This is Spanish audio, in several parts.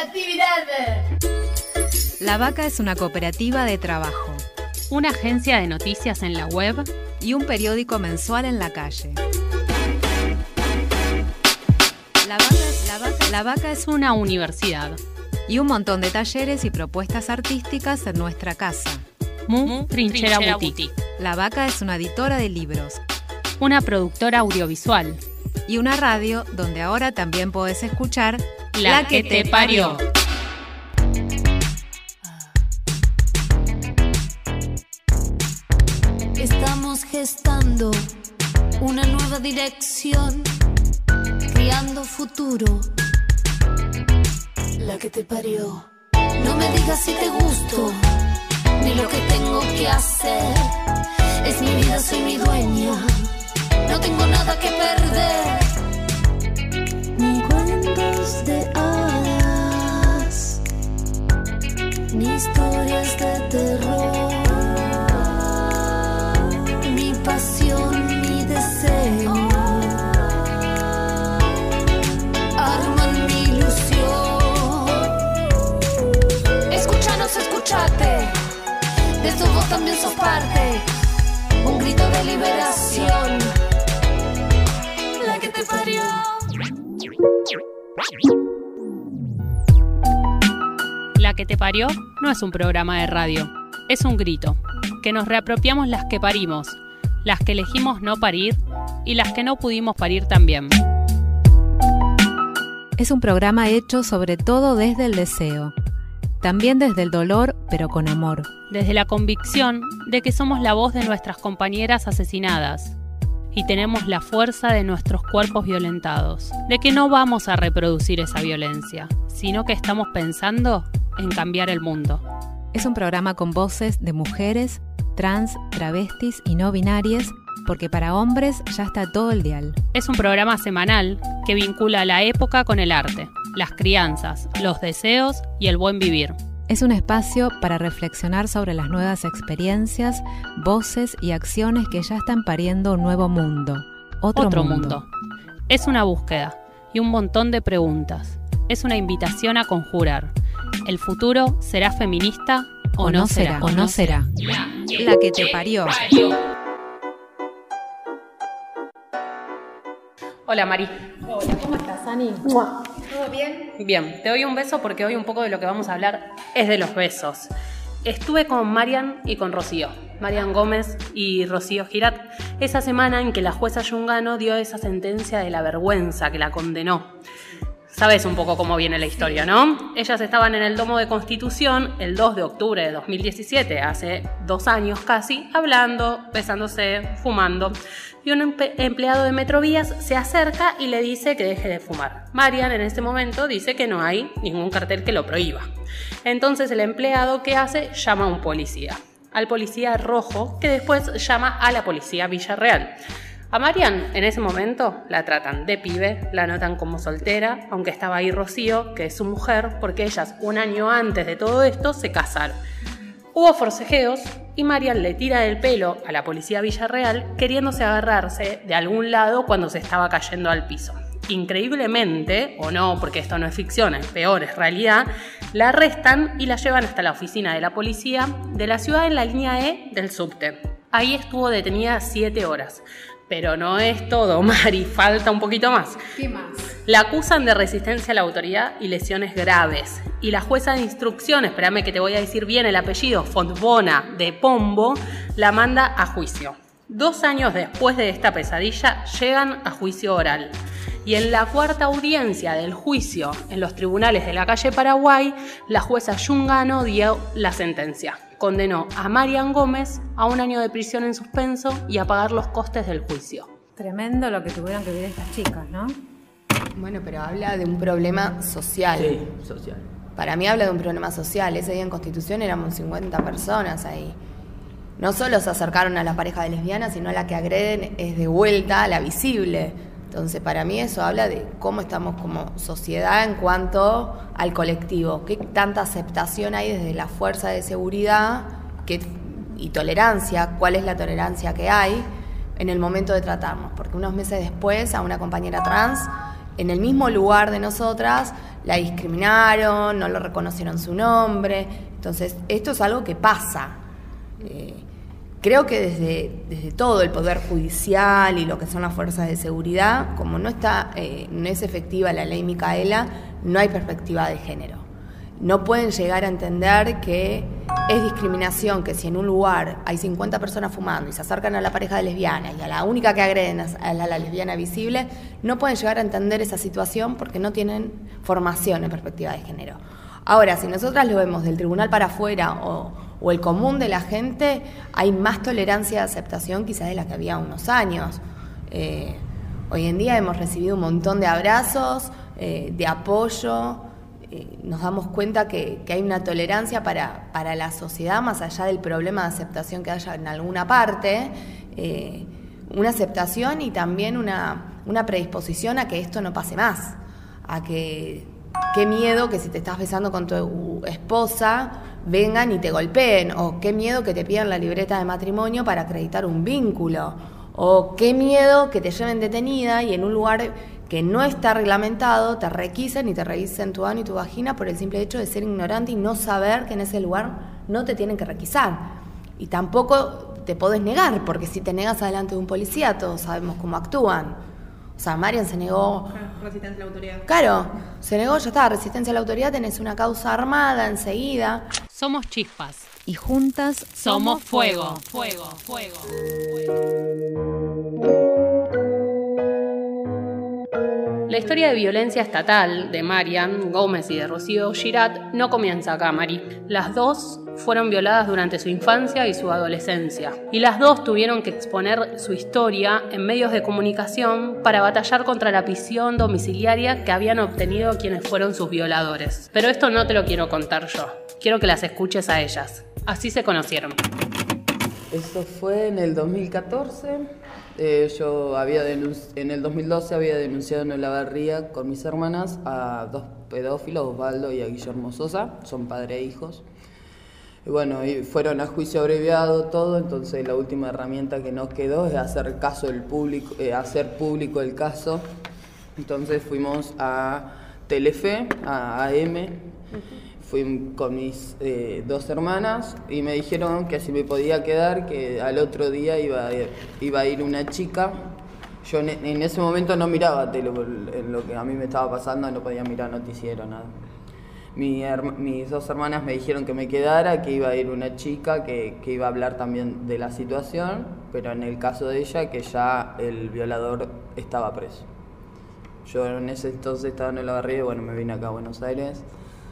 Cooperatividad. La Vaca es una cooperativa de trabajo, una agencia de noticias en la web y un periódico mensual en la calle. La Vaca es una universidad y un montón de talleres y propuestas artísticas en nuestra casa. Trinchera Boutique. La Vaca es una editora de libros, una productora audiovisual y una radio donde ahora también podés escuchar La que te parió. Estamos gestando una nueva dirección, criando futuro. La que te parió. No me digas si te gusto, ni lo que tengo que hacer. Es mi vida, soy mi dueña. No tengo nada que perder. Ni cuentos de hadas, ni historias de terror. Ni pasión, ni deseo arman mi ilusión. Escúchanos, escúchate. De esto vos también sos parte. Un grito de liberación. La que te parió. La que te parió no es un programa de radio, es un grito, que nos reapropiamos las que parimos, las que elegimos no parir y las que no pudimos parir también. Es un programa hecho sobre todo desde el deseo, también desde el dolor, pero con amor. Desde la convicción de que somos la voz de nuestras compañeras asesinadas y tenemos la fuerza de nuestros cuerpos violentados, de que no vamos a reproducir esa violencia, sino que estamos pensando en cambiar el mundo. Es un programa con voces de mujeres, trans, travestis y no binarias, porque para hombres ya está todo el dial. Es un programa semanal que vincula la época con el arte, las crianzas, los deseos y el buen vivir. Es un espacio para reflexionar sobre las nuevas experiencias, voces y acciones que ya están pariendo un nuevo mundo. Otro mundo. Es una búsqueda y un montón de preguntas. Es una invitación a conjurar. ¿El futuro será feminista o no será? ¿O no será? La que te parió. Hola Mari. Hola, ¿cómo estás, Ani? ¿Todo bien? Bien, te doy un beso porque hoy un poco de lo que vamos a hablar es de los besos. Estuve con Marian y con Rocío, Marian Gómez y Rocío Girat, esa semana en que la jueza Yungano dio esa sentencia de la vergüenza que la condenó. Sabes un poco cómo viene la historia, ¿no? Ellas estaban en el Domo de Constitución el 2 de octubre de 2017, hace 2 años casi, hablando, besándose, fumando. Y un empleado de Metrovías se acerca y le dice que deje de fumar. Marian en ese momento dice que no hay ningún cartel que lo prohíba. Entonces el empleado, ¿qué hace? Llama a un policía. Al policía rojo, que después llama a la policía Villarreal. A Marian en ese momento la tratan de pibe, la anotan como soltera, aunque estaba ahí Rocío, que es su mujer, porque ellas un año antes de todo esto se casaron. Hubo forcejeos y Marian le tira el pelo a la policía Villarreal queriéndose agarrarse de algún lado cuando se estaba cayendo al piso. Increíblemente, o no, porque esto no es ficción, es peor, es realidad, la arrestan y la llevan hasta la oficina de la policía de la ciudad en la línea E del subte. Ahí estuvo detenida 7 horas. Pero no es todo, Mari, falta un poquito más. ¿Qué más? La acusan de resistencia a la autoridad y lesiones graves. Y la jueza de instrucción, espérame que te voy a decir bien el apellido, Fontbona de Pombo, la manda a juicio. 2 años después de esta pesadilla, llegan a juicio oral. Y en la 4ª audiencia del juicio en los tribunales de la calle Paraguay, la jueza Yungano dio la sentencia. Condenó a Marian Gómez a 1 año de prisión en suspenso y a pagar los costes del juicio. Tremendo lo que tuvieron que vivir estas chicas, ¿no? Bueno, pero habla de un problema social. Sí, social. Para mí habla de un problema social. Ese día en Constitución éramos 50 personas ahí. No solo se acercaron a la pareja de lesbianas, sino a la que agreden es de vuelta a la visible. Entonces, para mí eso habla de cómo estamos como sociedad en cuanto al colectivo. Qué tanta aceptación hay desde la fuerza de seguridad y tolerancia. ¿Cuál es la tolerancia que hay en el momento de tratarnos? Porque unos meses después a una compañera trans en el mismo lugar de nosotras la discriminaron, no lo reconocieron su nombre. Entonces, esto es algo que pasa. Creo que desde todo el Poder Judicial y lo que son las fuerzas de seguridad, como no es efectiva la ley Micaela, no hay perspectiva de género. No pueden llegar a entender que es discriminación, que si en un lugar hay 50 personas fumando y se acercan a la pareja de lesbianas y a la única que agreden es a la lesbiana visible, no pueden llegar a entender esa situación porque no tienen formación en perspectiva de género. Ahora, si nosotras lo vemos del tribunal para afuera o el común de la gente, hay más tolerancia de aceptación quizás de la que había unos años. Hoy en día hemos recibido un montón de abrazos, de apoyo. Nos damos cuenta que hay una tolerancia para la sociedad, más allá del problema de aceptación que haya en alguna parte, una aceptación y también una predisposición a que esto no pase más, a que qué miedo que si te estás besando con tu esposa vengan y te golpeen, o qué miedo que te pidan la libreta de matrimonio para acreditar un vínculo, o qué miedo que te lleven detenida y en un lugar que no está reglamentado te requisen y te revisen tu ano y tu vagina por el simple hecho de ser ignorante y no saber que en ese lugar no te tienen que requisar. Y tampoco te podés negar, porque si te negas adelante de un policía, todos sabemos cómo actúan. O sea, Marian se negó... Resistencia a la autoridad. Claro, se negó, ya está, resistencia a la autoridad, tenés una causa armada enseguida. Somos chispas. Y juntas Somos fuego. Fuego. La historia de violencia estatal de Marian Gómez y de Rocío Girat no comienza acá, Mari. Las dos fueron violadas durante su infancia y su adolescencia. Y las dos tuvieron que exponer su historia en medios de comunicación para batallar contra la prisión domiciliaria que habían obtenido quienes fueron sus violadores. Pero esto no te lo quiero contar yo. Quiero que las escuches a ellas. Así se conocieron. Eso fue en el 2014. Yo en el 2012 había denunciado en Olavarría con mis hermanas a 2 pedófilos, Osvaldo y a Guillermo Sosa, son padre e hijos. Y bueno, y fueron a juicio abreviado todo, entonces la última herramienta que nos quedó es hacer hacer público el caso. Entonces fuimos a Telefe, a AM. Fui con mis 2 hermanas y me dijeron que si me podía quedar, que al otro día iba a ir una chica. Yo en ese momento no miraba tele, en lo que a mí me estaba pasando, no podía mirar noticiero, nada. Mis 2 hermanas me dijeron que me quedara, que iba a ir una chica que iba a hablar también de la situación, pero en el caso de ella, que ya el violador estaba preso. Yo en ese entonces estaba en Olavarría y bueno, me vine acá a Buenos Aires.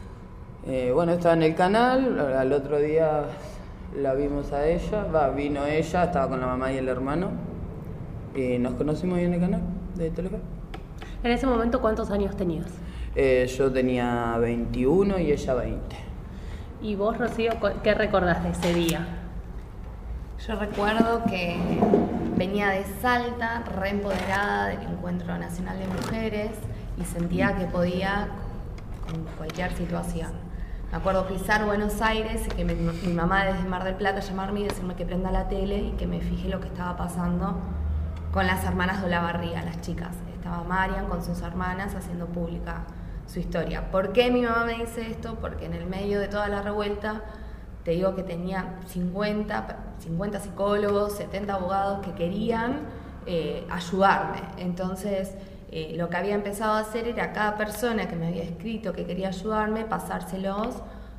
Estaba en el canal, al otro día la vimos a ella, vino ella, estaba con la mamá y el hermano, y nos conocimos ahí en el canal de Telefe. En ese momento, ¿cuántos años tenías? Yo tenía 21 y ella 20. ¿Y vos, Rocío, qué recordás de ese día? Yo recuerdo que venía de Salta, reempoderada del Encuentro Nacional de Mujeres, y sentía que podía con cualquier situación. Me acuerdo pisar Buenos Aires y que mi mamá desde Mar del Plata llamarme y decirme que prenda la tele y que me fije lo que estaba pasando con las hermanas de Olavarría, las chicas. Estaba Marian con sus hermanas haciendo pública su historia. ¿Por qué mi mamá me dice esto? Porque en el medio de toda la revuelta, te digo que tenía 50 psicólogos, 70 abogados que querían ayudarme. Entonces, lo que había empezado a hacer era a cada persona que me había escrito que quería ayudarme, pasárselos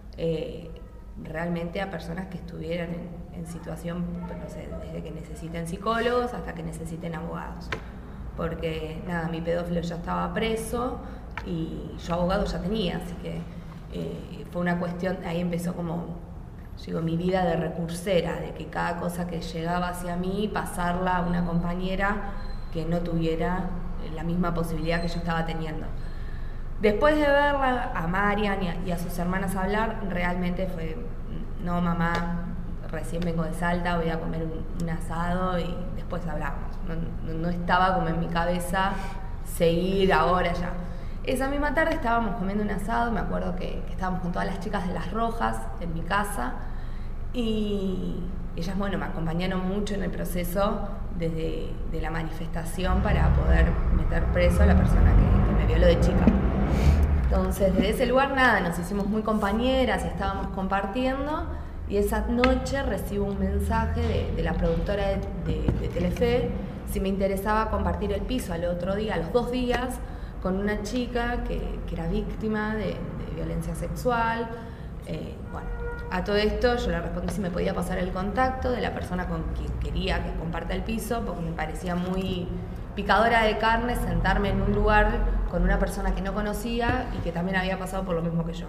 realmente a personas que estuvieran en situación, no sé, desde que necesiten psicólogos hasta que necesiten abogados. Porque nada, mi pedófilo ya estaba preso y yo abogado ya tenía, así que fue una cuestión, ahí empezó como, digo, mi vida de recursera, de que cada cosa que llegaba hacia mí, pasarla a una compañera que no tuviera la misma posibilidad que yo estaba teniendo. Después de verla a Marian y a sus hermanas hablar, realmente fue, no mamá, recién vengo de Salta, voy a comer un asado y después hablamos. No estaba como en mi cabeza seguir ahora ya. Esa misma tarde estábamos comiendo un asado, me acuerdo que estábamos con todas las chicas de Las Rojas en mi casa y ellas, bueno, me acompañaron mucho en el proceso desde la manifestación para poder meter preso a la persona que me me violó de chica. Entonces, desde ese lugar, nada, nos hicimos muy compañeras y estábamos compartiendo. Y esa noche recibo un mensaje de la productora de Telefe si me interesaba compartir el piso al otro día, a los 2 días, con una chica que era víctima de violencia sexual. Bueno, a todo esto yo le respondí si me podía pasar el contacto de la persona con quien quería que comparta el piso, porque me parecía muy picadora de carne sentarme en un lugar con una persona que no conocía y que también había pasado por lo mismo que yo.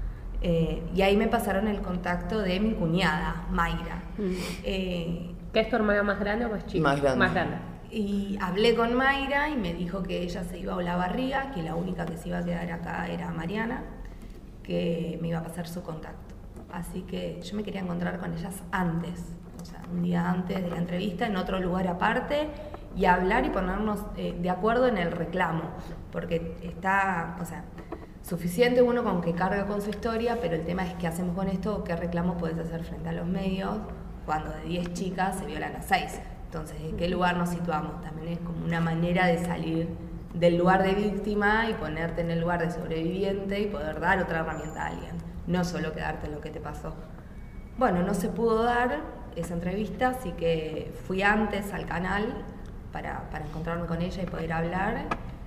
Y ahí me pasaron el contacto de mi cuñada, Mayra. ¿Qué es tu hermana más grande o más chica? Más grande. Más grande. Y hablé con Mayra y me dijo que ella se iba a Olavarría, que la única que se iba a quedar acá era Mariana, que me iba a pasar su contacto. Así que yo me quería encontrar con ellas antes, o sea, un día antes de la entrevista, en otro lugar aparte, y hablar y ponernos de acuerdo en el reclamo, porque está, o sea, suficiente uno con que carga con su historia, pero el tema es qué hacemos con esto, qué reclamo puedes hacer frente a los medios cuando de 10 chicas se violan a 6. Entonces, ¿en qué lugar nos situamos? También es como una manera de salir del lugar de víctima y ponerte en el lugar de sobreviviente y poder dar otra herramienta a alguien, no solo quedarte en lo que te pasó. Bueno, no se pudo dar esa entrevista, así que fui antes al canal para encontrarme con ella y poder hablar.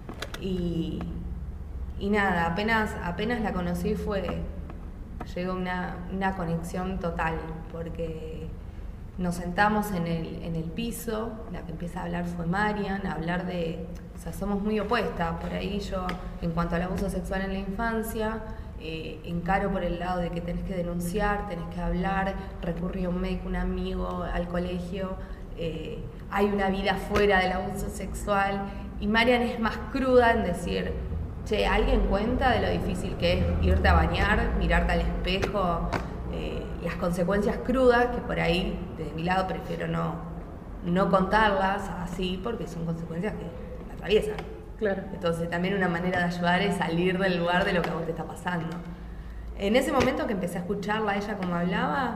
Y nada, apenas la conocí llegó una conexión total, porque nos sentamos en el piso, la que empieza a hablar fue Marian, a hablar de, o sea, somos muy opuestas, por ahí yo, en cuanto al abuso sexual en la infancia, encaro por el lado de que tenés que denunciar, tenés que hablar, recurrir a un médico, un amigo, al colegio, hay una vida fuera del abuso sexual, y Marian es más cruda en decir, che, ¿alguien cuenta de lo difícil que es irte a bañar, mirarte al espejo, las consecuencias crudas, que por ahí, desde mi lado, prefiero no contarlas así, porque son consecuencias que me atraviesan. Claro. Entonces, también una manera de ayudar es salir del lugar de lo que a vos te está pasando. En ese momento que empecé a escucharla a ella como hablaba,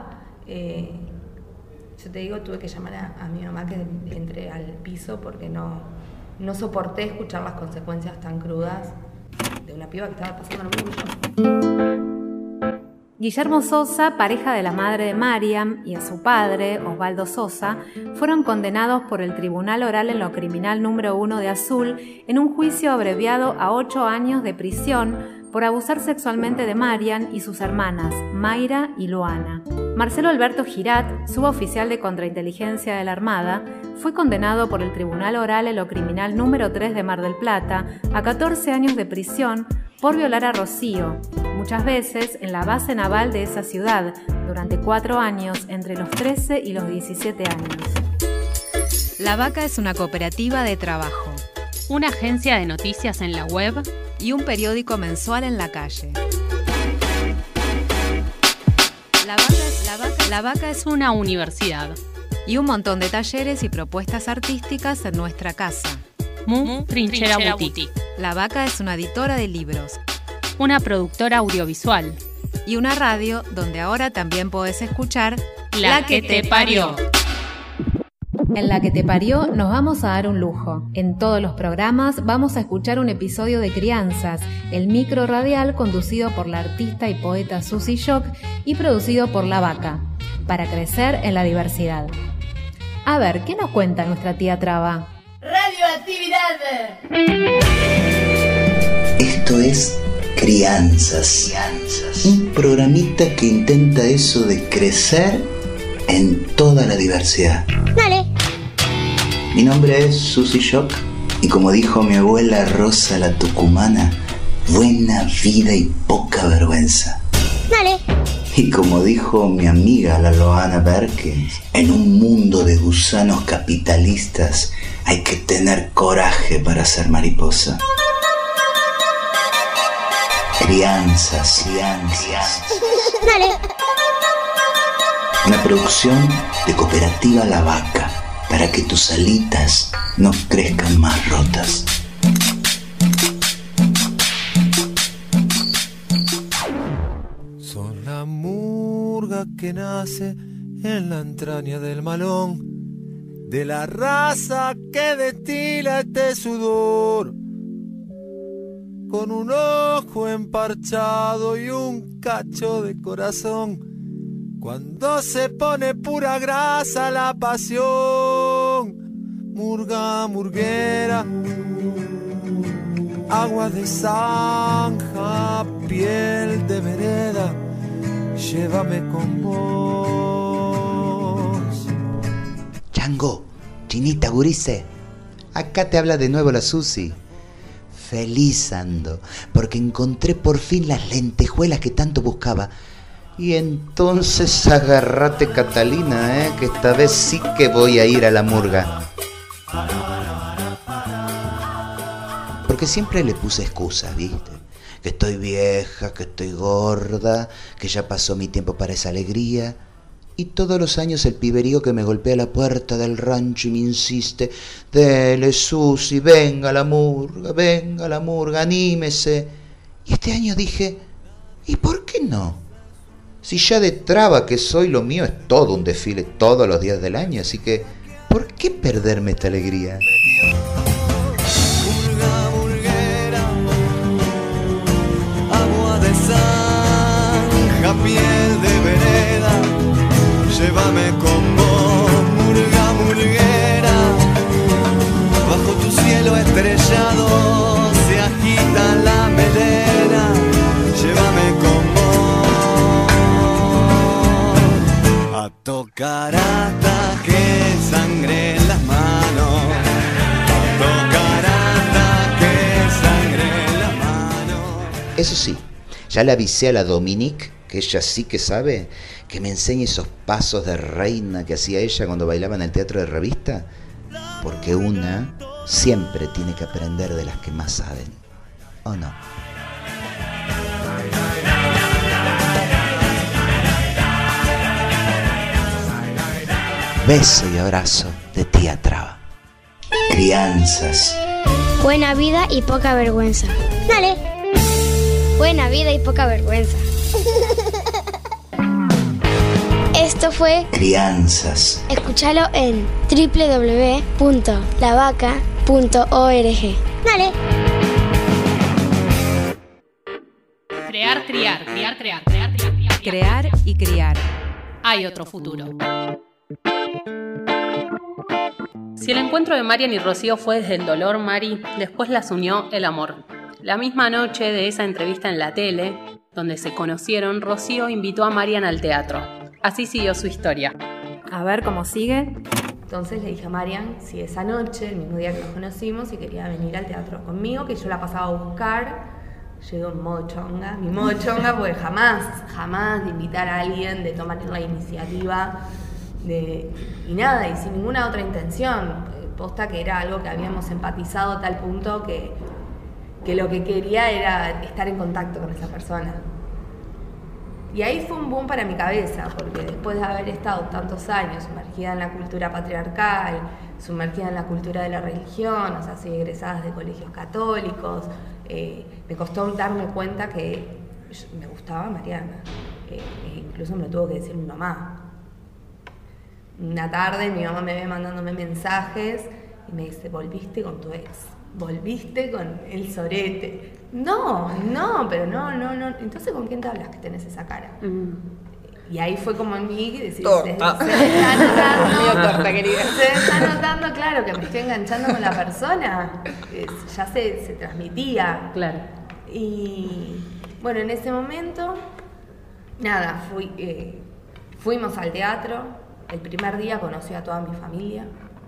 yo te digo, tuve que llamar a mi mamá que entre al piso porque no soporté escuchar las consecuencias tan crudas de una piba que estaba pasando lo mismo que yo. Guillermo Sosa, pareja de la madre de Mariam, y a su padre, Osvaldo Sosa, fueron condenados por el Tribunal Oral en lo Criminal número 1 de Azul en un juicio abreviado a 8 años de prisión por abusar sexualmente de Mariam y sus hermanas, Mayra y Luana. Marcelo Alberto Girat, suboficial de contrainteligencia de la Armada, fue condenado por el Tribunal Oral en lo Criminal número 3 de Mar del Plata a 14 años de prisión por violar a Rocío, muchas veces en la base naval de esa ciudad, durante 4 años, entre los 13 y los 17 años. La Vaca es una cooperativa de trabajo, Una agencia de noticias en la web y un periódico mensual en la calle. La Vaca es una universidad. Y un montón de talleres y propuestas artísticas en nuestra casa. Trinchera Boutique. La Vaca es una editora de libros. Una productora audiovisual. Y una radio donde ahora también podés escuchar La que te parió. En La que te parió nos vamos a dar un lujo. En todos los programas vamos a escuchar un episodio de Crianzas, el micro radial conducido por la artista y poeta Susi Shock y producido por La Vaca, para crecer en la diversidad. A ver, ¿qué nos cuenta nuestra tía Traba? ¡Radioactividad! Esto es Crianzas, un programita que intenta eso de crecer en toda la diversidad. Dale. Mi nombre es Susi Shock y como dijo mi abuela Rosa la Tucumana, buena vida y poca vergüenza. Dale. Y como dijo mi amiga la Loana Berkins, en un mundo de gusanos capitalistas hay que tener coraje para ser mariposa. Crianzas. Dale. Una producción de Cooperativa La Vaca, para que tus alitas no crezcan más rotas. Son la murga que nace en la entraña del malón, de la raza que destila este sudor. con un ojo emparchado y un cacho de corazón. Cuando se pone pura grasa la pasión, murga, murguera, agua de zanja, piel de vereda, llévame con vos. Chango, Chinita, gurice, acá te habla de nuevo la Susi. Feliz ando, porque encontré por fin las lentejuelas que tanto buscaba. Y entonces agárrate, Catalina, que esta vez sí que voy a ir a la murga. Porque siempre le puse excusas, ¿viste? Que estoy vieja, que estoy gorda, que ya pasó mi tiempo para esa alegría. Y todos los años el piberío que me golpea la puerta del rancho y me insiste: dele, Susi, venga a la murga, anímese. Y este año dije: ¿y por qué no? Si ya de traba que soy, lo mío es todo un desfile todos los días del año, así que ¿por qué perderme esta alegría? Murga, murguera, agua de zanja, piel de vereda, llévame con vos, murga, murguera. Bajo tu cielo estrellado se agita la melena, llévame con vos. A tocar hasta que sangre en las manos. A tocar hasta que sangre en las manos. Eso sí, ya le avisé a la Dominique, que ella sí que sabe, que me enseñe esos pasos de reina que hacía ella cuando bailaba en el teatro de revista, porque una siempre tiene que aprender de las que más saben, ¿o no? Beso y abrazo de tía Traba. Crianzas. Buena vida y poca vergüenza. Dale. Buena vida y poca vergüenza. Esto fue Crianzas. Escúchalo en www.lavaca.org. Dale. Crear, criar. Crear y criar. Hay otro futuro. Si el encuentro de Marian y Rocío fue desde el dolor, Mari, después las unió el amor. La misma noche de esa entrevista en la tele, donde se conocieron, Rocío invitó a Marian al teatro. Así siguió su historia. A ver cómo sigue. Entonces le dije a Marian si esa noche, el mismo día que nos conocimos, si quería venir al teatro conmigo, que yo la pasaba a buscar. Llego en modo chonga, mi modo chonga, porque jamás de invitar a alguien, de tomar la iniciativa, y nada, y sin ninguna otra intención. Posta que era algo que habíamos empatizado a tal punto que lo que quería era estar en contacto con esa persona. Y ahí fue un boom para mi cabeza, porque después de haber estado tantos años sumergida en la cultura patriarcal, sumergida en la cultura de la religión, o sea, soy egresada de colegios católicos, me costó darme cuenta que me gustaba Mariana. Incluso me lo tuvo que decir mi mamá. Una tarde mi mamá me ve mandándome mensajes y me dice: volviste con tu ex, volviste con el sorete. No, pero no. Entonces, ¿con quién te hablas que tenés esa cara? Y ahí fue como en mí decir, se está notando, claro, que me estoy enganchando con la persona. Ya se transmitía. Claro. Y bueno, en ese momento, nada, fuimos al teatro. El primer día conocí a toda mi familia.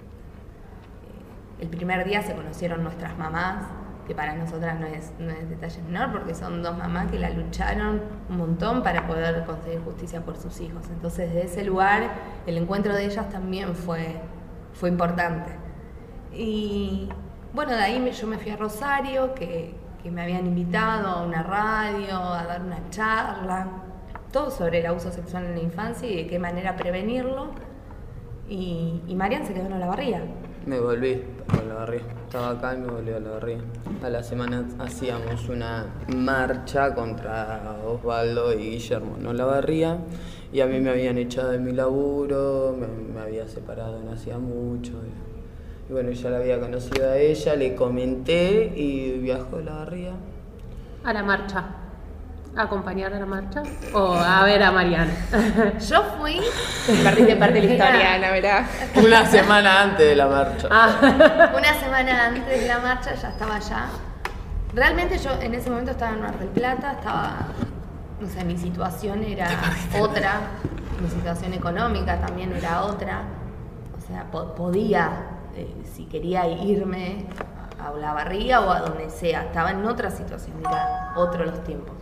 El primer día se conocieron nuestras mamás, que para nosotras no es detalle menor, porque son dos mamás que la lucharon un montón para poder conseguir justicia por sus hijos. Entonces, desde ese lugar, el encuentro de ellas también fue importante. Y bueno, de ahí yo me fui a Rosario, que me habían invitado a una radio, a dar una charla, todo sobre el abuso sexual en la infancia y de qué manera prevenirlo. Y Marian se quedó en Olavarría. Me volví a Olavarría. Estaba acá y me volví a Olavarría. A la semana hacíamos una marcha contra Osvaldo y Guillermo en Olavarría. Y a mí me habían echado de mi laburo, me había separado no hacía mucho. Y bueno, ya la había conocido a ella, le comenté y viajó a Olavarría. a la marcha? ¿A acompañar a la marcha? ¿O a ver a Mariana? Yo fui... Perdiste parte de la historia, la verdad. Una semana antes de la marcha. Una semana antes de la marcha ya estaba allá. Realmente yo en ese momento estaba en Mar del Plata, o sea, mi situación era otra, mi situación económica también era otra. O sea, podía, si quería irme a Olavarría o a donde sea, estaba en otra situación, era otro los tiempos.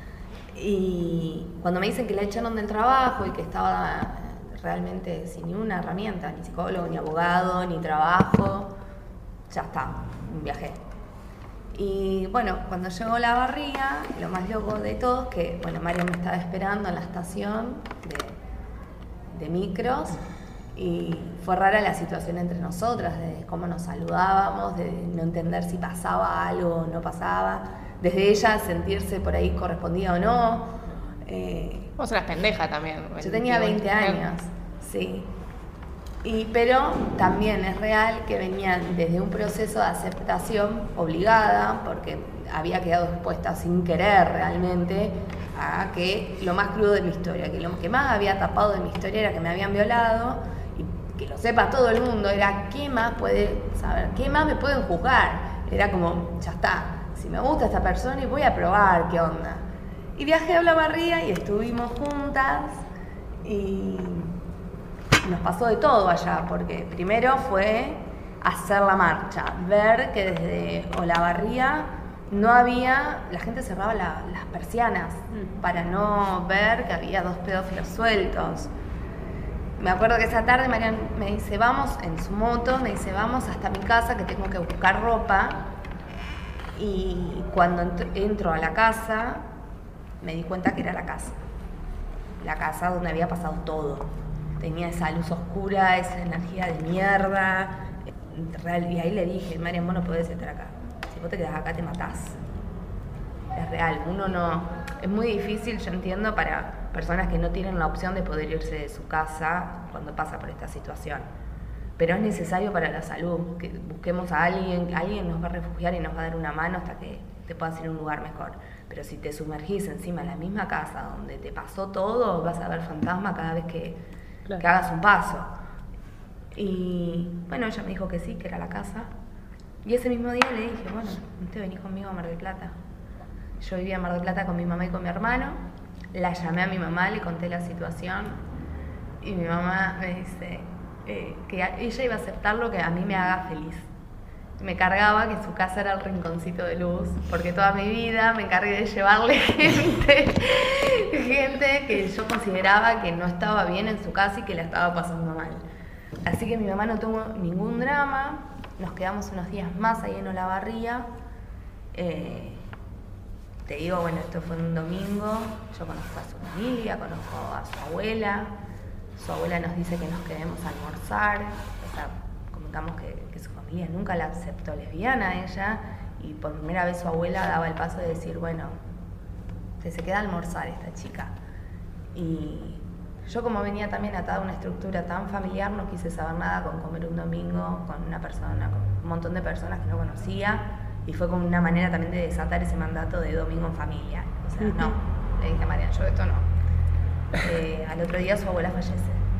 Y cuando me dicen que la echaron del trabajo y que estaba realmente sin ni una herramienta, ni psicólogo, ni abogado, ni trabajo, ya está, viajé. Y bueno, cuando llegó Olavarría, lo más loco de todo es que, bueno, María me estaba esperando en la estación de micros y fue rara la situación entre nosotras, de cómo nos saludábamos, de no entender si pasaba algo o no pasaba, desde ella sentirse por ahí correspondida o no. Vos eras pendeja también. Yo tenía 20 años, sí. Pero también es real que venían desde un proceso de aceptación obligada, porque había quedado expuesta sin querer realmente a que lo más crudo de mi historia, que lo que más había tapado de mi historia era que me habían violado, y que lo sepa todo el mundo, era qué más puede saber, qué más me pueden juzgar. Era como, ya está, si me gusta esta persona y voy a probar qué onda. Y viajé a Olavarría y estuvimos juntas y nos pasó de todo allá, porque primero fue hacer la marcha, ver que desde Olavarría no había, la gente cerraba las persianas para no ver que había 2 pedófilos sueltos. Me acuerdo que esa tarde Marian me dice, vamos, en su moto, me dice, vamos hasta mi casa que tengo que buscar ropa. Y cuando entro a la casa, me di cuenta que era la casa donde había pasado todo. Tenía esa luz oscura, esa energía de mierda. Y ahí le dije, Marian, vos no podés estar acá. Si vos te quedás acá, te matás. Es real, uno no... Es muy difícil, yo entiendo, para personas que no tienen la opción de poder irse de su casa cuando pasa por esta situación. Pero es necesario para la salud, que busquemos a alguien nos va a refugiar y nos va a dar una mano hasta que te puedas ir a un lugar mejor. Pero si te sumergís encima en la misma casa donde te pasó todo, vas a ver fantasma cada vez que hagas un paso. Y bueno, ella me dijo que sí, que era la casa. Y ese mismo día le dije, bueno, te venís conmigo a Mar del Plata. Yo vivía en Mar del Plata con mi mamá y con mi hermano. La llamé a mi mamá, le conté la situación. Y mi mamá me dice que ella iba a aceptar lo que a mí me haga feliz. Me cargaba que su casa era el rinconcito de luz, porque toda mi vida me encargué de llevarle gente que yo consideraba que no estaba bien en su casa y que la estaba pasando mal. Así que mi mamá no tuvo ningún drama, nos quedamos unos días más ahí en Olavarría. Te digo, bueno, esto fue un domingo, yo conozco a su familia, conozco a su abuela nos dice que nos quedemos a almorzar, o sea, comentamos que su familia nunca la aceptó lesbiana a ella, y por primera vez su abuela daba el paso de decir, bueno, se queda a almorzar esta chica. Y yo, como venía también atada a una estructura tan familiar, no quise saber nada con comer un domingo con una persona, con un montón de personas que no conocía, y fue como una manera también de desatar ese mandato de domingo en familia. O sea, no, le dije a Marian, yo esto no. Al otro día su abuela fallece.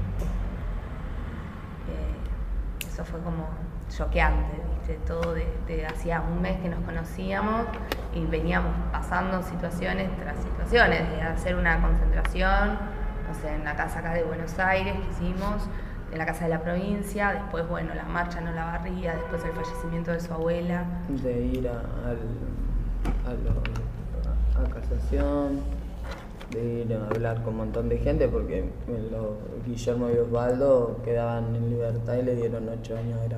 Eso fue como choqueante, ¿viste? Todo de hacía un mes que nos conocíamos y veníamos pasando situaciones tras situaciones, de hacer una concentración, no sé, en la casa acá de Buenos Aires que hicimos, en la casa de la provincia, después, bueno, la marcha en Olavarría, después el fallecimiento de su abuela. De ir a casación, de ir a hablar con un montón de gente, porque Guillermo y Osvaldo quedaban en libertad y le dieron 8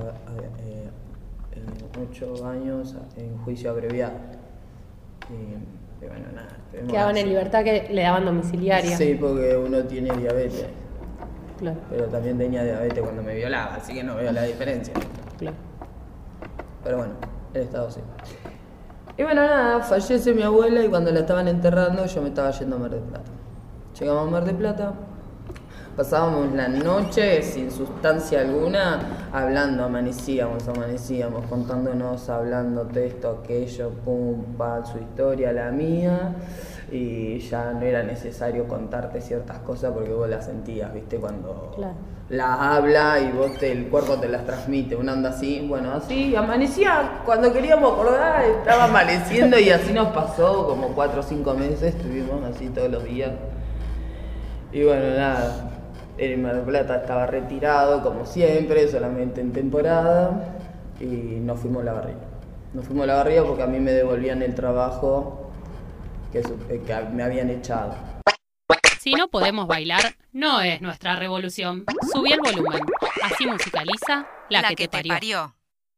años en juicio abreviado. Y bueno, nada. Quedaban en libertad, que le daban domiciliaria. Sí, porque uno tiene diabetes. Claro. Pero también tenía diabetes cuando me violaba, así que no veo la diferencia. Claro. Pero bueno, el estado sí. Y bueno, nada, fallece mi abuela y cuando la estaban enterrando yo me estaba yendo a Mar del Plata. Llegamos a Mar del Plata, pasábamos la noche sin sustancia alguna, hablando, amanecíamos, contándonos, hablando de esto, aquello, pum, pa, su historia, la mía, y ya no era necesario contarte ciertas cosas porque vos las sentías, ¿viste? Cuando las habla y vos el cuerpo te las transmite, una onda así, bueno, así, amanecía, cuando queríamos acordar, estaba amaneciendo y así nos pasó como 4 o 5 meses, estuvimos así todos los días. Y bueno, nada, el Mar del Plata estaba retirado como siempre, solamente en temporada, y nos fuimos a La Barría. Nos fuimos a La Barría porque a mí me devolvían el trabajo que me habían echado. Si no podemos bailar, no es nuestra revolución. Subí el volumen. Así musicaliza La que te parió.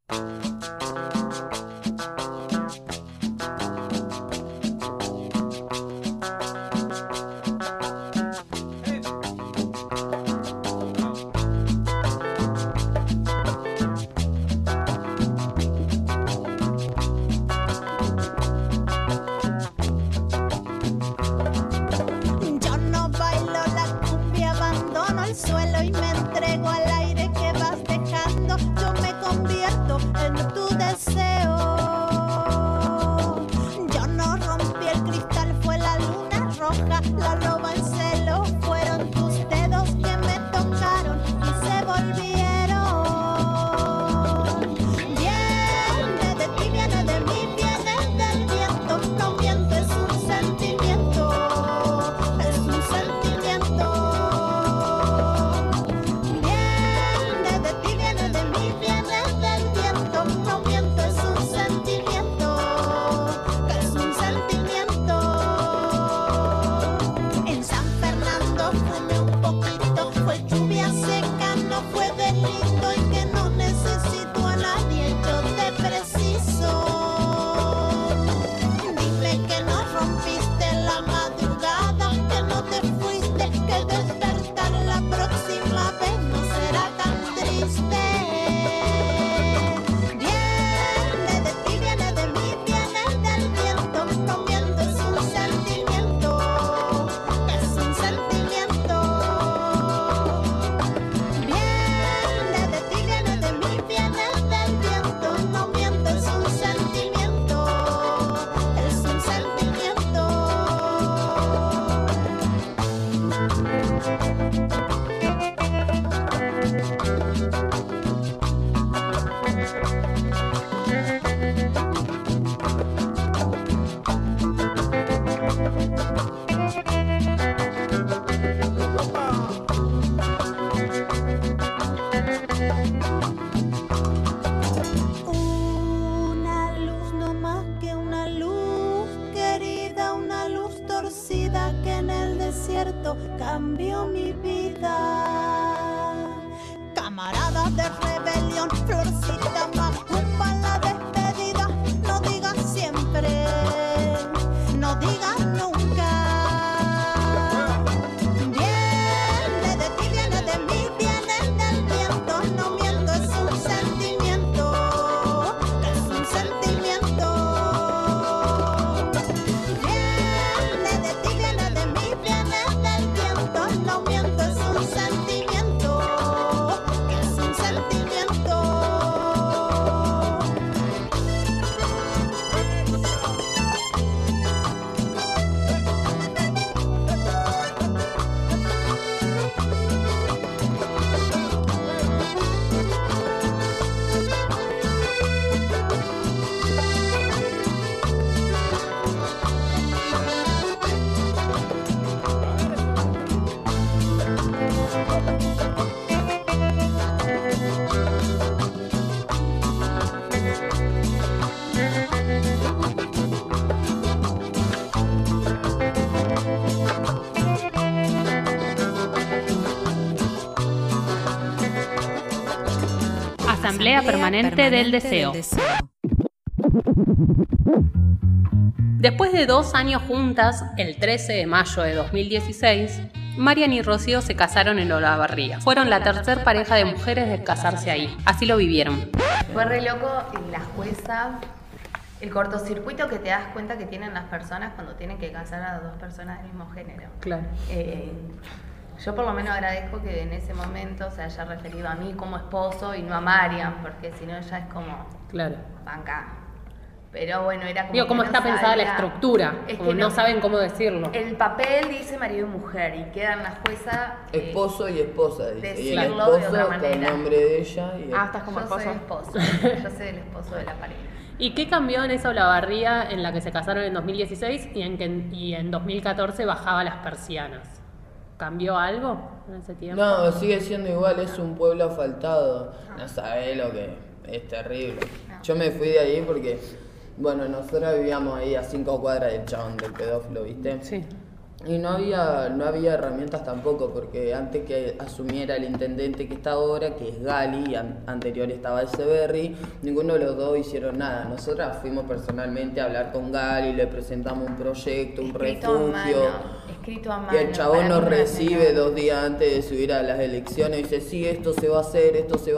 Suelo y me entrego al aire que vas dejando. Yo me convierto en tu deseo. Yo no rompí el cristal, fue la luna roja, la loba en celo. Fueron tus dedos que me tocaron y se volvieron. Viene de ti, viene de mí, viene del viento. No miento, es un sentimiento, es un sentimiento. Cambió mi vida. Camaradas de rebelión, florcita macumba en la despedida. No digas siempre, no digas nunca. Viene de ti, viene de mí, viene del viento. No miento, es un sentimiento, es un sentimiento. Viene de ti, viene de mí, viene del viento. No miento, es un sentimiento, es un sentimiento. Asamblea Permanente del Deseo. Después de 2 años juntas, el 13 de mayo de 2016, Marian y Rocío se casaron en Olavarría. Fueron la tercer pareja de mujeres de casarse ahí. Así lo vivieron. Fue re loco la jueza, el cortocircuito que te das cuenta que tienen las personas cuando tienen que casar a 2 personas del mismo género. Claro. Yo por lo menos agradezco que en ese momento se haya referido a mí como esposo y no a Mariam, porque si no ya es como... Claro. Banca. Pero bueno, era como... Digo, ¿cómo está pensada la estructura? Es como que no saben cómo decirlo. El papel dice marido y mujer y queda en la jueza... esposo y esposa, dice. Y el decirlo esposo de otra con el manera. nombre de ella. Y estás como Yo esposo. soy esposo. Yo soy el esposo de la pareja. ¿Y qué cambió en esa Olavarría en la que se casaron en 2016 y en 2014 bajaba las persianas? ¿Cambió algo en ese tiempo? No, sigue siendo igual, es un pueblo asfaltado. No sabés lo que es terrible. Yo me fui de ahí porque, bueno, nosotros vivíamos ahí a 5 cuadras del chabón, del pedófilo, ¿viste? Sí. Y no había herramientas tampoco, porque antes que asumiera el intendente que está ahora, que es Gali, y anterior estaba Echeverri, ninguno de los dos hicieron nada. Nosotras fuimos personalmente a hablar con Gali, le presentamos un proyecto, un refugio. Escrito a mano. Y el chabón nos recibe 2 días antes de subir a las elecciones y dice, sí, esto se va a hacer,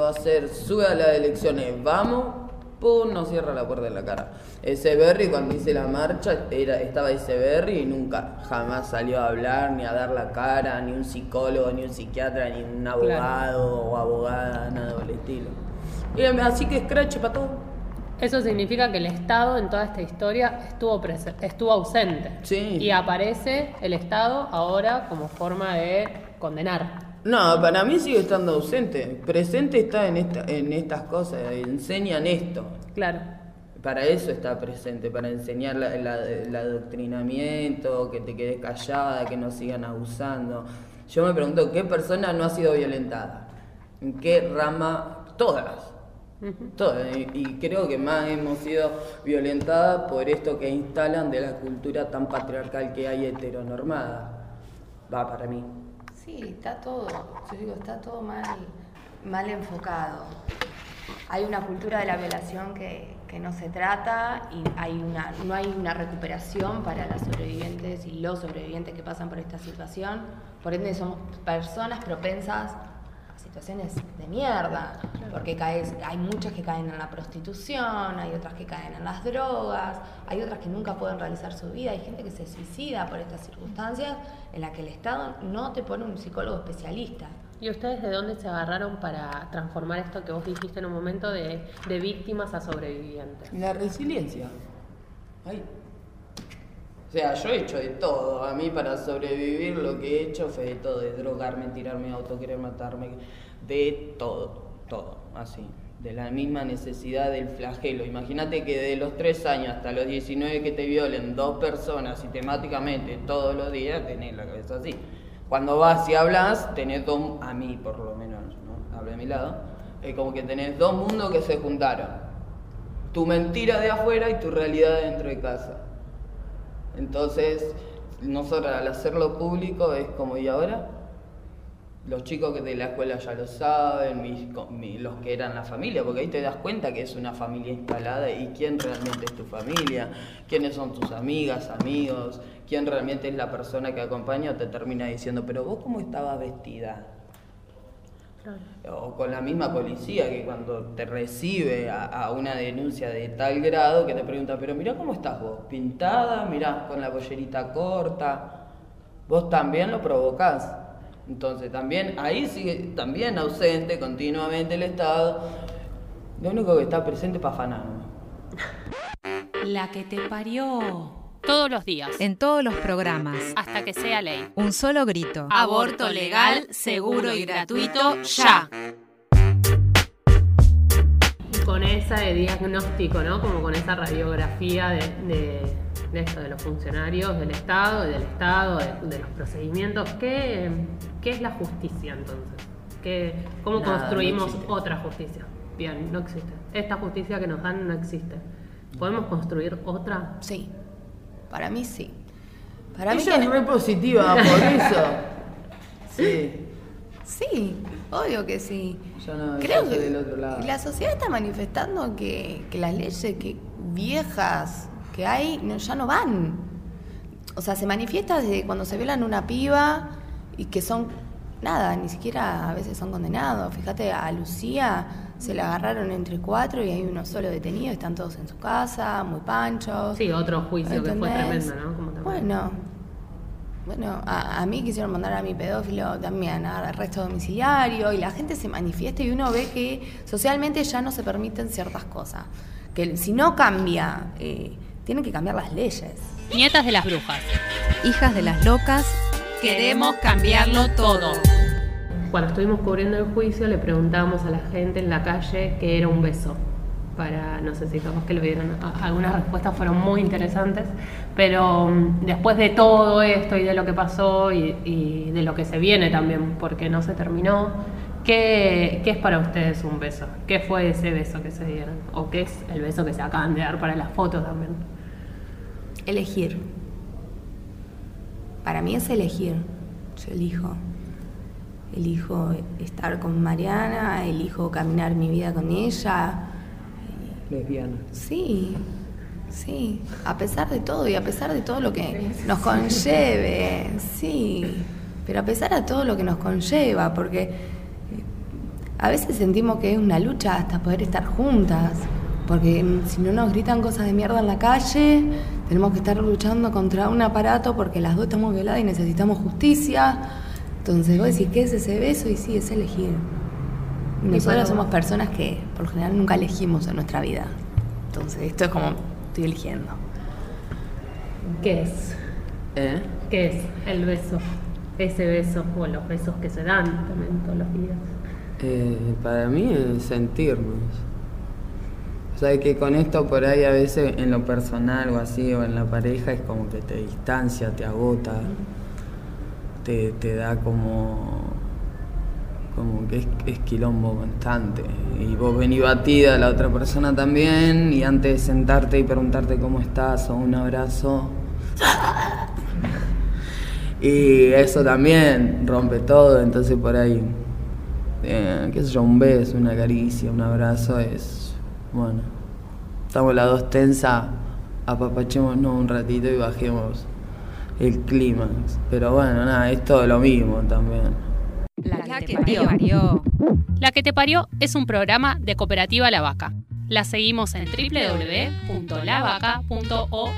sube a las elecciones, vamos. ¡Pum! Nos cierra la puerta en la cara. Echeverri, cuando hice la marcha, estaba Echeverri y nunca, jamás salió a hablar, ni a dar la cara, ni un psicólogo, ni un psiquiatra, ni un abogado o abogada, nada del estilo. Y así que scratch para todo. Eso significa que el Estado en toda esta historia estuvo ausente. Sí. Y aparece el Estado ahora como forma de condenar. No, para mí sigue estando ausente. Presente está en estas cosas, enseñan esto. Claro. Para eso está presente, para enseñar el adoctrinamiento, que te quedes callada, que no sigan abusando. Yo me pregunto, ¿qué persona no ha sido violentada? ¿En qué rama? Todas. Todas. Y creo que más hemos sido violentadas por esto que instalan de la cultura tan patriarcal que hay heteronormada. Va, para mí. Sí, está todo, yo digo, está todo mal enfocado. Hay una cultura de la violación que no se trata y no hay una recuperación para las sobrevivientes y los sobrevivientes que pasan por esta situación. Por ende somos personas propensas a situaciones de mierda, porque hay muchas que caen en la prostitución, hay otras que caen en las drogas, hay otras que nunca pueden realizar su vida, hay gente que se suicida por estas circunstancias en las que el Estado no te pone un psicólogo especialista. ¿Y ustedes de dónde se agarraron para transformar esto que vos dijiste en un momento de víctimas a sobrevivientes? La resiliencia. Ay. O sea, yo he hecho de todo. A mí para sobrevivir lo que he hecho fue de todo. De drogarme, tirarme auto, querer matarme. De todo, así. De la misma necesidad del flagelo. Imagínate que de los 3 años hasta los 19 que te violen 2 personas sistemáticamente todos los días, tenés la cabeza así. Cuando vas y hablas, tenés dos, a mí por lo menos, ¿no? Hablo de mi lado, es como que tenés 2 mundos que se juntaron. Tu mentira de afuera y tu realidad dentro de casa. Entonces, nosotros al hacerlo público es como, ¿y ahora? Los chicos que de la escuela ya lo saben, los que eran la familia, porque ahí te das cuenta que es una familia instalada y quién realmente es tu familia, quiénes son tus amigas, amigos, quién realmente es la persona que acompaña o te termina diciendo, pero vos cómo estabas vestida. O con la misma policía que cuando te recibe a una denuncia de tal grado que te pregunta, pero mirá cómo estás vos, pintada, mirá con la pollerita corta, vos también lo provocás. Entonces también ahí sigue también ausente continuamente el Estado, lo único que está presente es para afanar. La que te parió. Todos los días. En todos los programas. Hasta que sea ley. Un solo grito. Aborto legal, seguro y gratuito, ya. Con ese diagnóstico, ¿no? Como con esa radiografía de esto, de los funcionarios del Estado, de los procedimientos. ¿Qué es la justicia entonces? ¿Cómo construimos otra justicia? Bien, no existe. Esta justicia que nos dan no existe. ¿Podemos construir otra? Sí. Para mí sí. Ella es re positiva, por eso. Sí. Sí, obvio que sí. Yo no, creo yo soy del otro lado. La sociedad está manifestando que las leyes viejas que hay ya no van. O sea, se manifiesta desde cuando se violan una piba y que son nada, ni siquiera a veces son condenados. Fíjate, a Lucía se la agarraron entre 4 y hay uno solo detenido, están todos en su casa, muy panchos. Sí, otro juicio. ¿Entendés? Que fue tremendo, ¿no? Bueno, Bueno, a mí quisieron mandar a mi pedófilo también a arresto domiciliario y la gente se manifiesta y uno ve que socialmente ya no se permiten ciertas cosas. Que si no cambia, tienen que cambiar las leyes. Nietas de las brujas. Hijas de las locas. Queremos cambiarlo todo. Cuando estuvimos cubriendo el juicio le preguntábamos a la gente en la calle qué era un beso. No sé si capaz que lo vieron, algunas respuestas fueron muy interesantes, pero después de todo esto y de lo que pasó y de lo que se viene también, porque no se terminó, ¿qué es para ustedes un beso? ¿Qué fue ese beso que se dieron? ¿O qué es el beso que se acaban de dar para las fotos también? Elegir. Para mí es elegir. Yo elijo estar con Mariana, elijo caminar mi vida con ella. Lesbiana. Sí, a pesar de todo y a pesar de todo lo que nos conlleve, sí, pero a pesar de todo lo que nos conlleva, porque a veces sentimos que es una lucha hasta poder estar juntas, porque si no nos gritan cosas de mierda en la calle, tenemos que estar luchando contra un aparato porque las dos estamos violadas y necesitamos justicia. Entonces vos decís, ¿qué es ese beso? Y sí, es elegir. Nosotros somos personas que por lo general nunca elegimos en nuestra vida. Entonces esto es como, estoy eligiendo. ¿Qué es? ¿Qué es el beso? Ese beso o los besos que se dan también todos los días. Para mí es sentirnos. O sea, que con esto por ahí a veces en lo personal o así o en la pareja es como que te distancia, te agota, te da como que es quilombo constante y vos venís batida, la otra persona también, y antes de sentarte y preguntarte cómo estás o un abrazo y eso también rompe todo. Entonces por ahí qué sé yo, un beso, una caricia, un abrazo es bueno, estamos las dos tensas, apapachémonos un ratito y bajemos el clímax, pero bueno, nada, es todo lo mismo también. La que te parió. La que te parió es un programa de Cooperativa La Vaca. La seguimos en www.lavaca.org.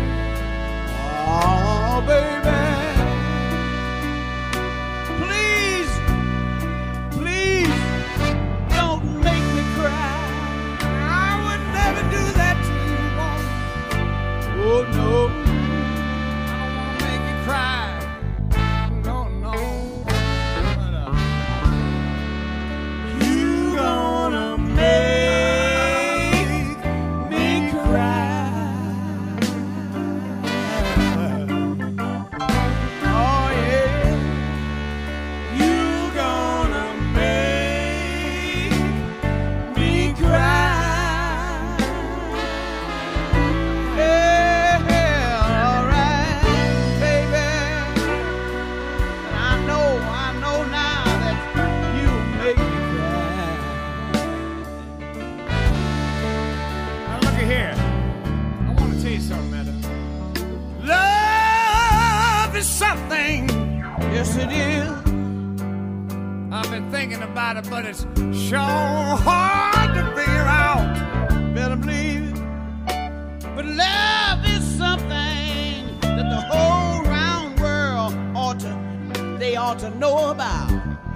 Please Yes, it is. I've been thinking about it, but it's sure hard to figure out. Better believe it. But love is something that the whole round world ought to know about.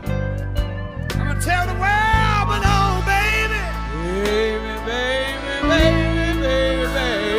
I'm gonna tell the world, but oh, baby, baby, baby, baby, baby, baby.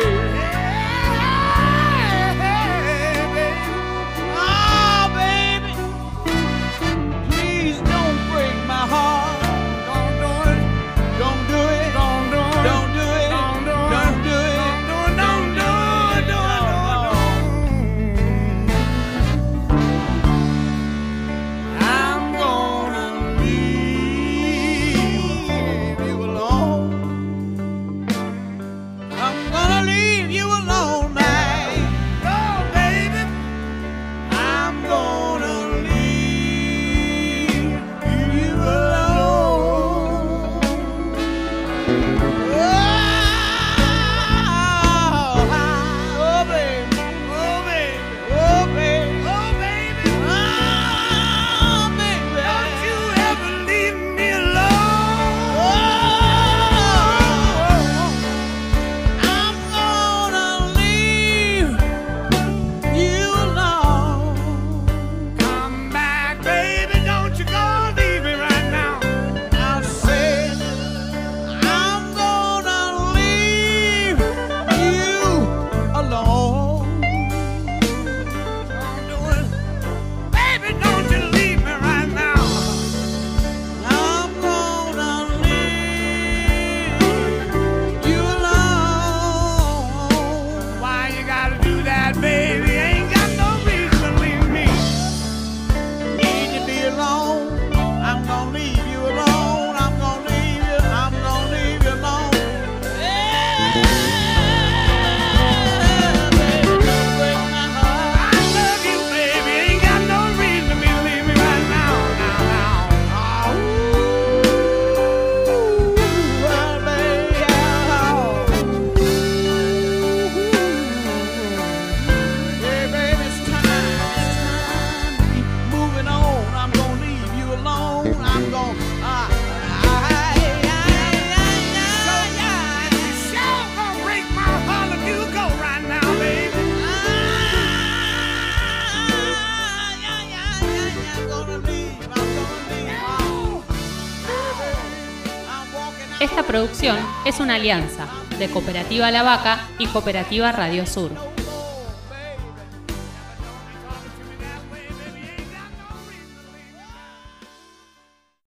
Esta producción es una alianza de Cooperativa La Vaca y Cooperativa Radio Sur.